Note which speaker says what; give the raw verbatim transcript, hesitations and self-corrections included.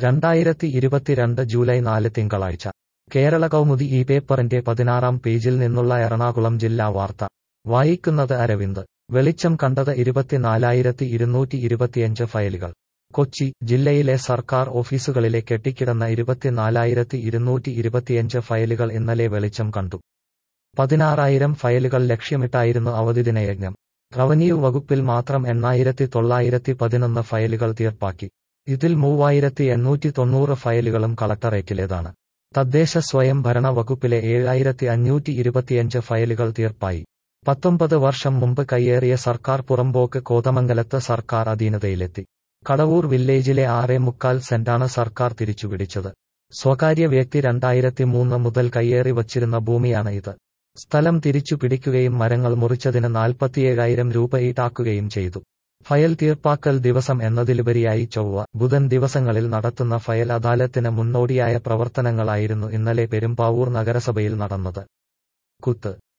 Speaker 1: രണ്ടായിരത്തി ഇരുപത്തിരണ്ട് ജൂലൈ നാല് തിങ്കളാഴ്ച കേരള കൗമുദി ഈ പേപ്പറിന്റെ പതിനാറാം പേജിൽ നിന്നുള്ള എറണാകുളം ജില്ലാ വാർത്ത വായിക്കുന്നത് അരവിന്ദ്. വെളിച്ചം കണ്ടത് ഇരുപത്തിനാലായിരത്തി ഇരുന്നൂറ്റി ഇരുപത്തിയഞ്ച് ഫയലുകൾ. കൊച്ചി ജില്ലയിലെ സർക്കാർ ഓഫീസുകളിലെ കെട്ടിക്കിടന്ന ഇരുപത്തിനാലായിരത്തി ഇരുന്നൂറ്റി ഇരുപത്തിയഞ്ച് ഫയലുകൾ ഇന്നലെ വെളിച്ചം കണ്ടു. പതിനാറായിരം ഫയലുകൾ ലക്ഷ്യമിട്ടായിരുന്നു അവധിദിന യജ്ഞം. റവന്യൂ വകുപ്പിൽ മാത്രം എണ്ണായിരത്തി തൊള്ളായിരത്തി പതിനൊന്ന് ഫയലുകൾ തീർപ്പാക്കി. ഇതിൽ മൂവായിരത്തി എണ്ണൂറ്റി തൊണ്ണൂറ് ഫയലുകളും കളക്ടറേറ്റിലേതാണ്. തദ്ദേശ സ്വയം ഭരണ വകുപ്പിലെ ഏഴായിരത്തി അഞ്ഞൂറ്റി ഇരുപത്തിയഞ്ച് ഫയലുകൾ തീർപ്പായി. പത്തൊമ്പത് വർഷം മുമ്പ് കയ്യേറിയ സർക്കാർ പുറമ്പോക്ക് കോതമംഗലത്ത് സർക്കാർ അധീനതയിലെത്തി. കടവൂർ വില്ലേജിലെ ആറേ മുക്കാൽ സെന്റാണ് സർക്കാർ തിരിച്ചുപിടിച്ചത്. സ്വകാര്യ വ്യക്തി രണ്ടായിരത്തി മൂന്ന് മുതൽ കയ്യേറി വച്ചിരുന്ന ഭൂമിയാണ് ഇത്. സ്ഥലം തിരിച്ചു പിടിക്കുകയും മരങ്ങൾ മുറിച്ചതിന് നാൽപ്പത്തിയേഴായിരം രൂപ ഈടാക്കുകയും ചെയ്തു. ഫയൽ തീർപ്പാക്കൽ ദിവസം എന്നതിലുപരിയായി ചൊവ്വ, ബുധൻ ദിവസങ്ങളിൽ നടത്തുന്ന ഫയൽ അദാലത്തിന് മുന്നോടിയായ പ്രവർത്തനങ്ങളായിരുന്നു ഇന്നലെ പെരുമ്പാവൂർ നഗരസഭയിൽ നടന്നത്. കുത്ത്